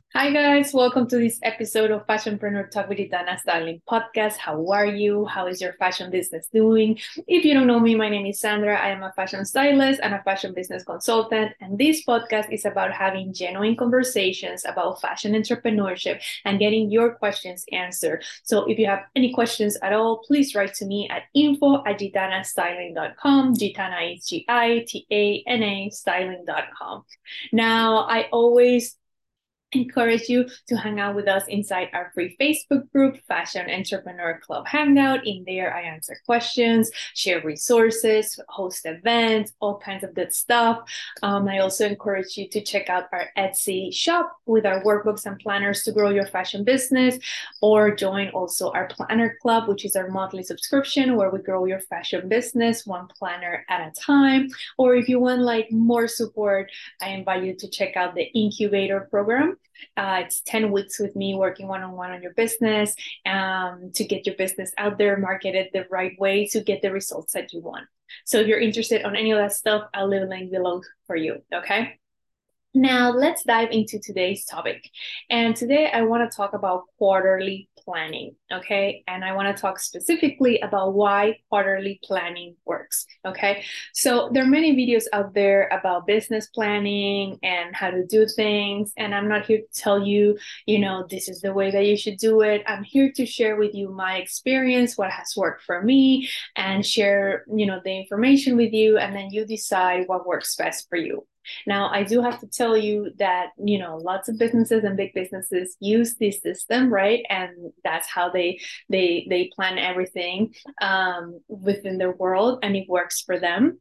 Hi guys, welcome to this episode of Fashionpreneur Talk with Itana Styling Podcast. How are you? How is your fashion business doing? If you don't know me, my name is Sandra. I am a fashion stylist and a fashion business consultant. And this podcast is about having genuine conversations about fashion entrepreneurship and getting your questions answered. So if you have any questions at all, please write to me at info@gitanastyling.com. Gitana is Gitana styling.com. Now, I always encourage you to hang out with us inside our free Facebook group, Fashion Entrepreneur Club Hangout. In there, I answer questions, share resources, host events, all kinds of good stuff. I also encourage you to check out our Etsy shop with our workbooks and planners to grow your fashion business, or join also our Planner Club, which is our monthly subscription where we grow your fashion business one planner at a time. Or if you want like more support, I invite you to check out the Incubator program. It's 10 weeks with me working one-on-one on your business to get your business out there, market it the right way to get the results that you want. So if you're interested on any of that stuff, I'll leave a link below for you, okay? Now, let's dive into today's topic. And today I want to talk about quarterly planning, okay? And I want to talk specifically about why quarterly planning works, okay? So, there are many videos out there about business planning and how to do things. And I'm not here to tell you, this is the way that you should do it. I'm here to share with you my experience, what has worked for me, and share, the information with you. And then you decide what works best for you. Now, I do have to tell you that, lots of businesses and big businesses use this system, right? And that's how they plan everything within their world, and it works for them.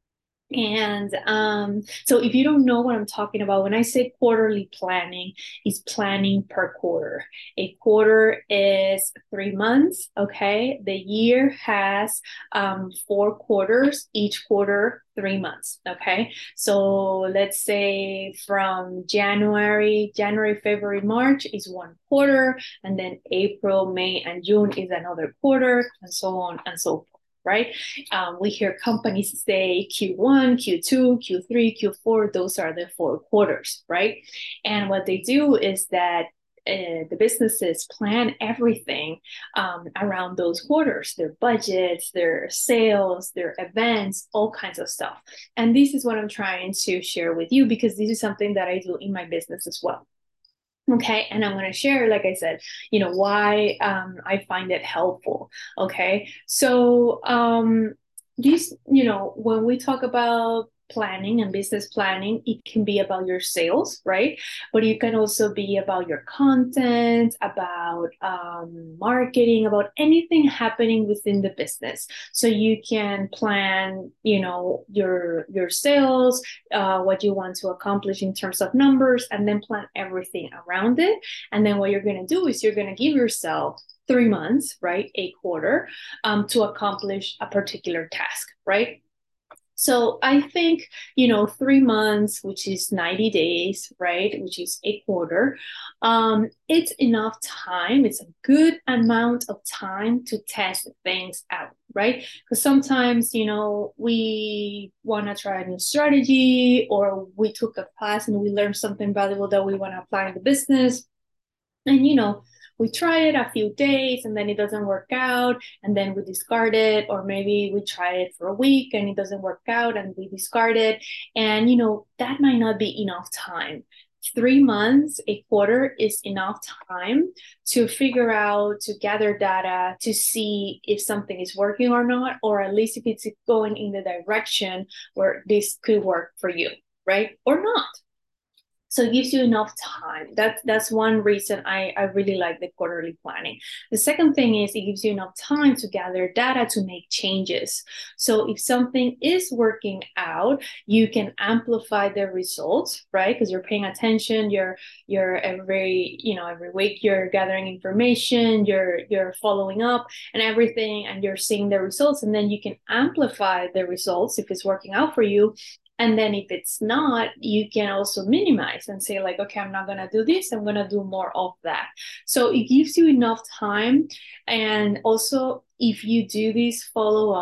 And so if you don't know what I'm talking about, when I say quarterly planning, it's planning per quarter. A quarter is 3 months, okay? The year has 4 quarters, each quarter 3 months, okay? So let's say from January, February, March is one quarter, and then April, May, and June is another quarter, and so on and so forth, right? We hear companies say Q1, Q2, Q3, Q4, those are the 4 quarters, right? And what they do is that the businesses plan everything around those quarters, their budgets, their sales, their events, all kinds of stuff. And this is what I'm trying to share with you because this is something that I do in my business as well. Okay, and I'm going to share, like I said, why I find it helpful. Okay, so when we talk about planning and business planning, it can be about your sales, right? But it can also be about your content, about marketing, about anything happening within the business. So you can plan, your sales, what you want to accomplish in terms of numbers, and then plan everything around it. And then what you're going to do is you're going to give yourself 3 months, right? A quarter, to accomplish a particular task, right? So I think, 3 months, which is 90 days, right? Which is a quarter. It's enough time. It's a good amount of time to test things out, right? Because sometimes, we want to try a new strategy, or we took a class and we learned something valuable that we want to apply in the business. And, we try it a few days and then it doesn't work out and then we discard it. Or maybe we try it for a week and it doesn't work out and we discard it. And, that might not be enough time. 3 months, a quarter is enough time to figure out, to gather data, to see if something is working or not, or at least if it's going in the direction where this could work for you, right? Or not. So it gives you enough time. That's one reason I really like the quarterly planning. The second thing is it gives you enough time to gather data to make changes. So if something is working out, you can amplify the results, right? Because you're paying attention, you're every week you're gathering information, you're following up and everything, and you're seeing the results, and then you can amplify the results if it's working out for you. And then if it's not, you can also minimize and say like, okay, I'm not going to do this. I'm going to do more of that. So it gives you enough time. And also if you do this follow up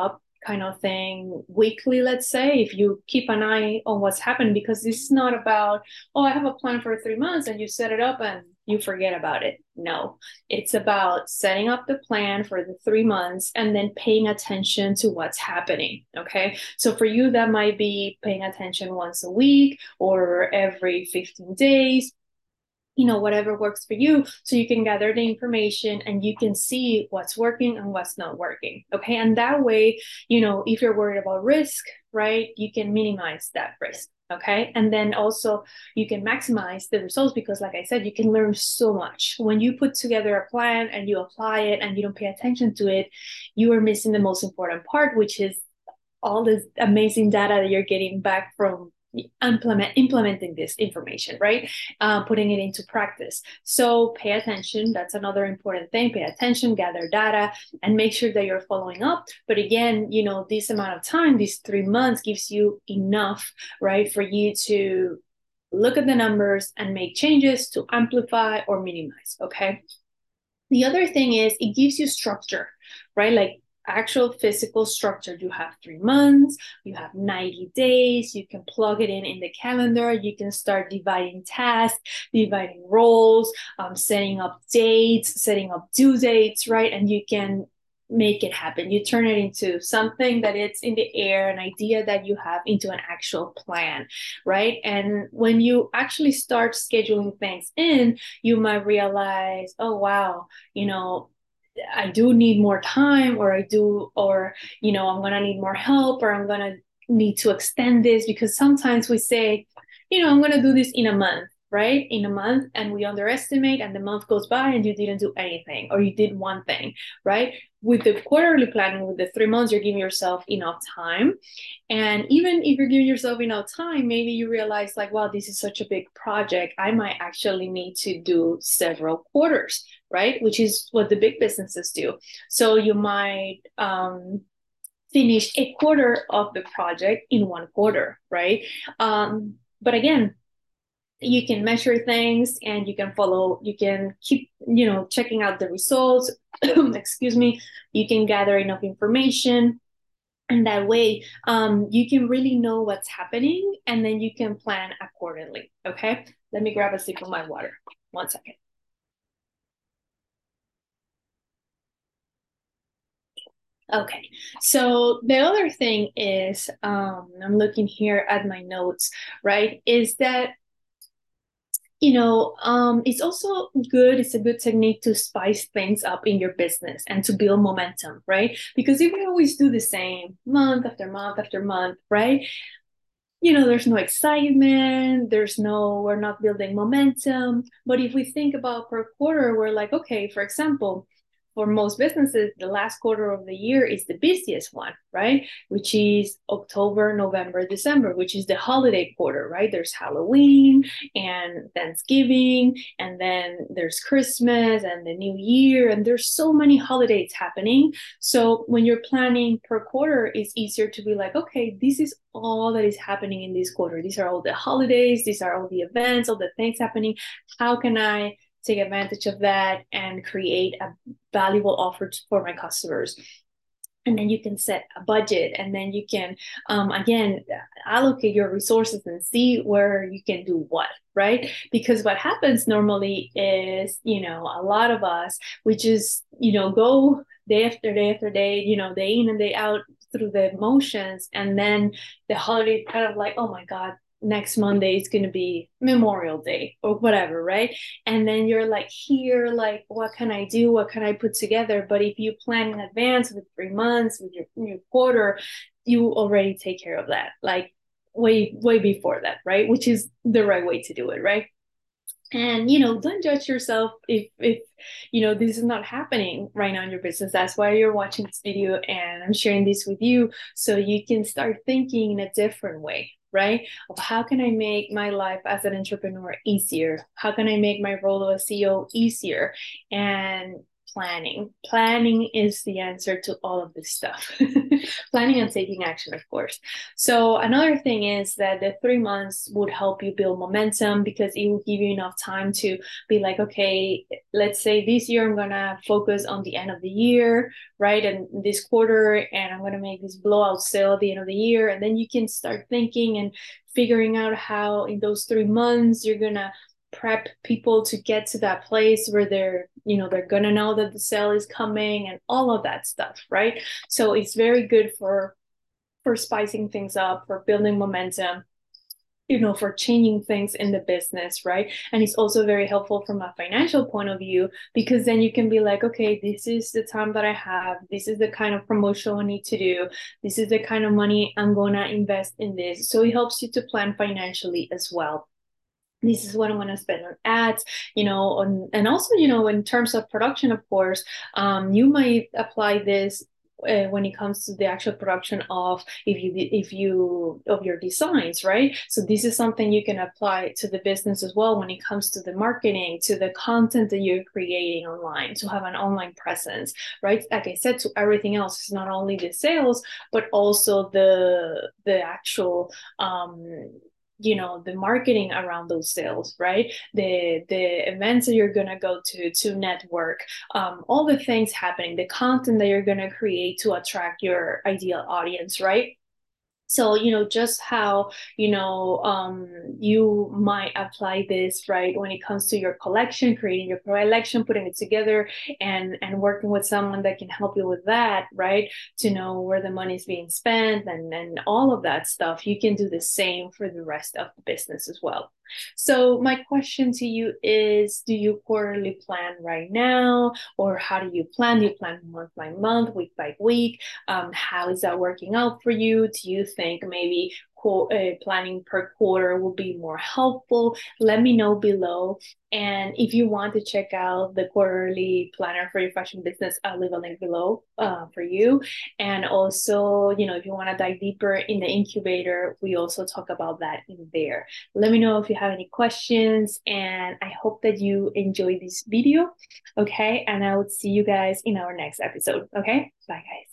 kind of thing weekly, let's say, if you keep an eye on what's happening, because this is not about, oh, I have a plan for 3 months and you set it up and you forget about it. No, it's about setting up the plan for the 3 months and then paying attention to what's happening. Okay. So for you, that might be paying attention once a week or every 15 days, whatever works for you, so you can gather the information and you can see what's working and what's not working. Okay. And that way, if you're worried about risk, right, you can minimize that risk. Okay. And then also you can maximize the results, because like I said, you can learn so much. When you put together a plan and you apply it and you don't pay attention to it, you are missing the most important part, which is all this amazing data that you're getting back from implementing this information, right? Putting it into practice. So pay attention. That's another important thing. Pay attention, gather data, and make sure that you're following up. But again, this amount of time, these 3 months, gives you enough, right, for you to look at the numbers and make changes to amplify or minimize. Okay. The other thing is it gives you structure, right? Like actual physical structure. You have 3 months, you have 90 days, you can plug it in the calendar, you can start dividing tasks, dividing roles, setting up dates, setting up due dates, right? And you can make it happen. You turn it into something that it's in the air, an idea that you have, into an actual plan, right? And when you actually start scheduling things in, you might realize, oh wow, I do need more time, or I'm going to need more help, or I'm going to need to extend this, because sometimes we say, I'm going to do this in a month, right? In a month, and we underestimate, and the month goes by and you didn't do anything, or you did one thing, right? With the quarterly planning, with the 3 months, you're giving yourself enough time. And even if you're giving yourself enough time, maybe you realize like, wow, this is such a big project. I might actually need to do several quarters, right? Which is what the big businesses do. So you might finish a quarter of the project in one quarter, right? But again, you can measure things and you can keep, checking out the results. Excuse me. You can gather enough information. And that way, you can really know what's happening, and then you can plan accordingly. Okay. Let me grab a sip of my water. 1 second. Okay, so the other thing is, I'm looking here at my notes, right, is that it's also good. It's a good technique to spice things up in your business and to build momentum, right? Because if we always do the same month after month after month, right? There's no excitement, we're not building momentum. But if we think about per quarter, we're like, okay, for example, for most businesses, the last quarter of the year is the busiest one, right? Which is October, November, December, which is the holiday quarter, right? There's Halloween and Thanksgiving, and then there's Christmas and the New Year, and there's so many holidays happening. So when you're planning per quarter, it's easier to be like, okay, this is all that is happening in this quarter. These are all the holidays, these are all the events, all the things happening. How can I take advantage of that and create a valuable offer for my customers? And then you can set a budget, and then you can again allocate your resources and see where you can do what, right? Because what happens normally is, a lot of us, we just go day after day after day, day in and day out through the motions, and then the holiday kind of like, oh my god, next Monday is going to be Memorial Day or whatever, right? And then you're like, here, like, what can I do? What can I put together? But if you plan in advance with 3 months, with your quarter, you already take care of that, like way before that, right? Which is the right way to do it, right? And don't judge yourself if this is not happening right now in your business. That's why you're watching this video, and I'm sharing this with you so you can start thinking in a different way, right? Of how can I make my life as an entrepreneur easier? How can I make my role as CEO easier? And planning. Planning is the answer to all of this stuff. Planning and taking action, of course. So another thing is that the 3 months would help you build momentum because it will give you enough time to be like, okay, let's say this year I'm gonna focus on the end of the year, right? And this quarter, and I'm gonna make this blowout sale at the end of the year. And then you can start thinking and figuring out how in those 3 months you're gonna prep people to get to that place where they're gonna know that the sale is coming and all of that stuff, right? So it's very good for spicing things up, for building momentum, for changing things in the business, right? And it's also very helpful from a financial point of view because then you can be like, okay, this is the time that I have, this is the kind of promotion I need to do, this is the kind of money I'm gonna invest in this. So it helps you to plan financially as well. This is what I'm going to spend on ads, and also, in terms of production, of course, you might apply this when it comes to the actual production of of your designs, right? So this is something you can apply to the business as well when it comes to the marketing, to the content that you're creating online, to have an online presence, right? Like I said, to everything else, it's not only the sales, but also the actual the marketing around those sales, right? The events that you're gonna go to network, all the things happening, the content that you're gonna create to attract your ideal audience, right? So, just how, you might apply this, right, when it comes to your collection, creating your collection, putting it together, and working with someone that can help you with that, right, to know where the money is being spent and all of that stuff. You can do the same for the rest of the business as well. So my question to you is, do you quarterly plan right now? Or how do you plan? Do you plan month by month, week by week? How is that working out for you? Do you think maybe planning per quarter will be more helpful? Let me know below. And if you want to check out the quarterly planner for your fashion business, I'll leave a link below for you. And also, if you want to dive deeper in the incubator, we also talk about that in there. Let me know if you have any questions, and I hope that you enjoyed this video. Okay, and I will see you guys in our next episode. Okay, bye guys.